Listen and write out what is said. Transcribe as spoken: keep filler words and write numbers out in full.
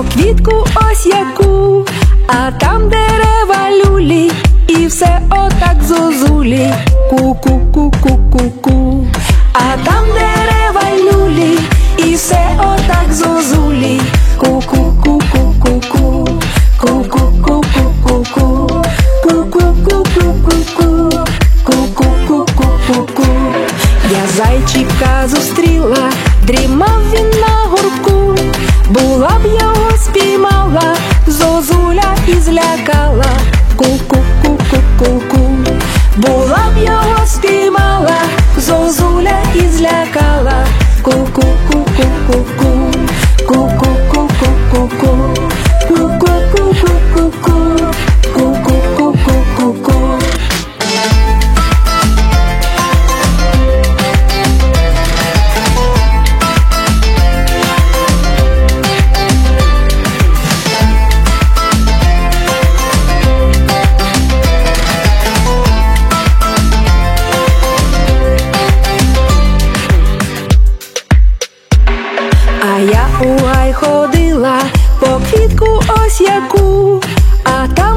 квітку ось яку, а там дерева люлі, і все отак зозулі. Ку-ку-ку-ку-ку-ку. А там дерева люлі, і все отак зозулі. Ку-ку-ку-ку-ку-ку. Ку-ку-ку-ку-ку-ку. Ку-ку-ку-ку-ку-ку. Ку-ку-ку-ку-ку-ку. Я зайчика зустріла, дрімав він на горбку. Була б його спіймала, зозуля і злякала. Ку-ку-ку-ку-ку-ку. Була б його спіймала, зозуля і злякала. Ку-ку-ку-ку-ку-ку. Ку-ку-ку-ку-ку-ку. Ку-ку-ку-ку-ку-ку. Ку-ку-ку-ку-ку-ку. А я у гай ходила, по квітку ось яку, а та